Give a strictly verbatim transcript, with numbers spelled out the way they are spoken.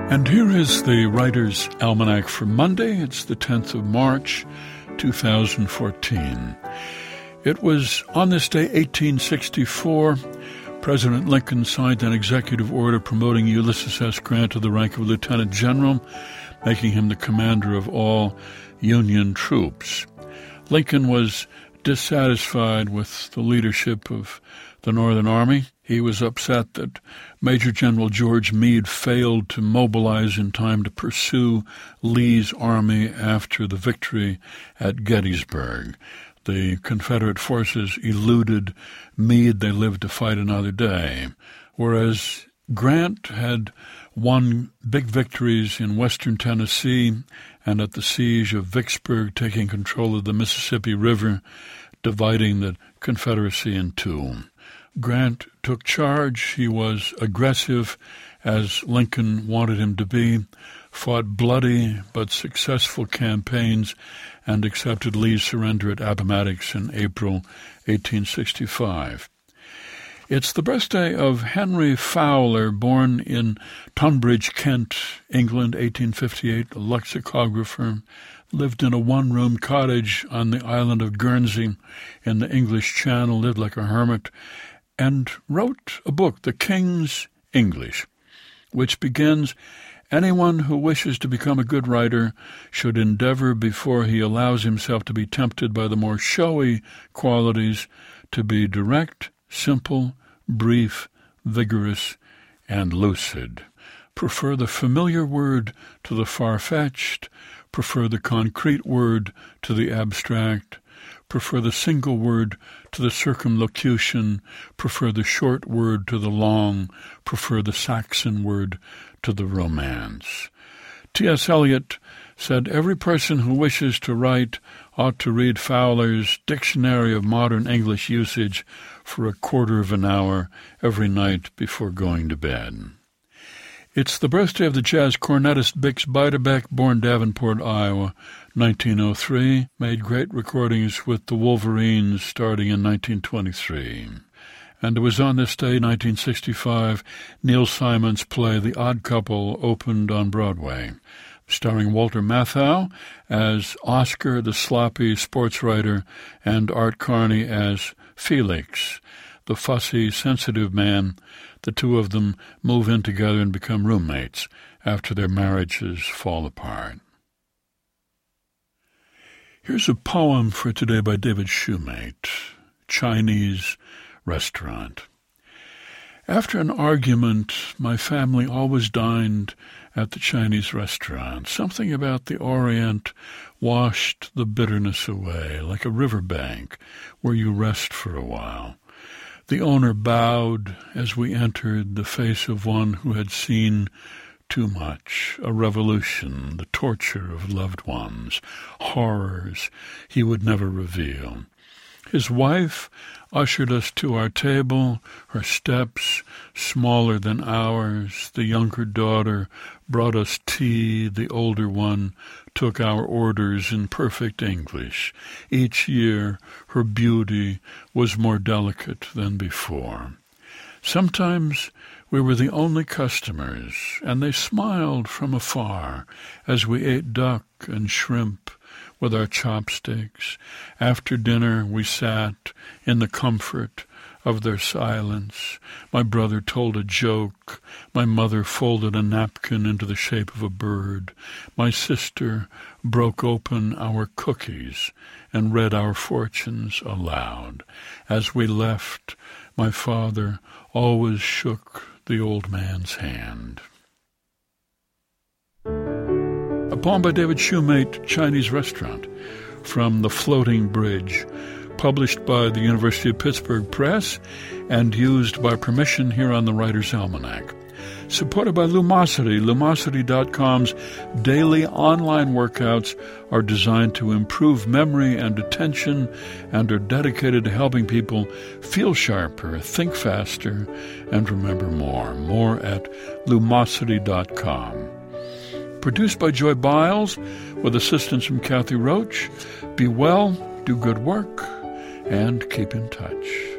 And here is the Writer's Almanac for Monday. It's the tenth of March, two thousand fourteen. It was on this day, eighteen sixty-four, President Lincoln signed an executive order promoting Ulysses S. Grant to the rank of lieutenant general, making him the commander of all Union troops. Lincoln was dissatisfied with the leadership of the Northern Army. He was upset that Major General George Meade failed to mobilize in time to pursue Lee's army after the victory at Gettysburg. The Confederate forces eluded Meade. They lived to fight another day. Whereas Grant had won big victories in western Tennessee and at the siege of Vicksburg, taking control of the Mississippi River, dividing the Confederacy in two. Grant took charge. He was aggressive, as Lincoln wanted him to be, fought bloody but successful campaigns, and accepted Lee's surrender at Appomattox in April eighteen sixty-five. It's the birthday of Henry Fowler, born in Tunbridge, Kent, England, eighteen fifty-eight, a lexicographer, lived in a one-room cottage on the island of Guernsey in the English Channel, lived like a hermit, and wrote a book, The King's English, which begins, "Anyone who wishes to become a good writer should endeavor before he allows himself to be tempted by the more showy qualities to be direct, simple, brief, vigorous, and lucid. Prefer the familiar word to the far-fetched, prefer the concrete word to the abstract, prefer the single word to the circumlocution, prefer the short word to the long, prefer the Saxon word to the romance." T S Eliot said, "Every person who wishes to write ought to read Fowler's Dictionary of Modern English Usage for a quarter of an hour every night before going to bed." It's the birthday of the jazz cornetist Bix Beiderbecke, born Davenport, Iowa, nineteen oh three, made great recordings with the Wolverines starting in nineteen twenty-three. And it was on this day, nineteen sixty-five, Neil Simon's play The Odd Couple opened on Broadway, starring Walter Matthau as Oscar, the sloppy sports writer, and Art Carney as Felix, the fussy, sensitive man. The two of them move in together and become roommates after their marriages fall apart. Here's a poem for today by David Shoemate, Chinese Restaurant. After an argument, my family always dined at the Chinese restaurant. Something about the Orient washed the bitterness away, like a riverbank where you rest for a while. The owner bowed as we entered, the face of one who had seen too much, a revolution, the torture of loved ones, horrors he would never reveal. His wife ushered us to our table, her steps smaller than ours. The younger daughter brought us tea. The older one took our orders in perfect English. Each year her beauty was more delicate than before. Sometimes we were the only customers, and they smiled from afar as we ate duck and shrimp with our chopsticks. After dinner we sat in the comfort of their silence. My brother told a joke. My mother folded a napkin into the shape of a bird. My sister broke open our cookies and read our fortunes aloud. As we left, my father always shook the old man's hand. A poem by David Shoemate, Chinese Restaurant, from The Floating Bridge, published by the University of Pittsburgh Press and used by permission here on the Writer's Almanac. Supported by Lumosity. Lumosity dot com's daily online workouts are designed to improve memory and attention and are dedicated to helping people feel sharper, think faster, and remember more. More at Lumosity dot com. Produced by Joy Biles, with assistance from Kathy Roach. Be well, do good work, and keep in touch.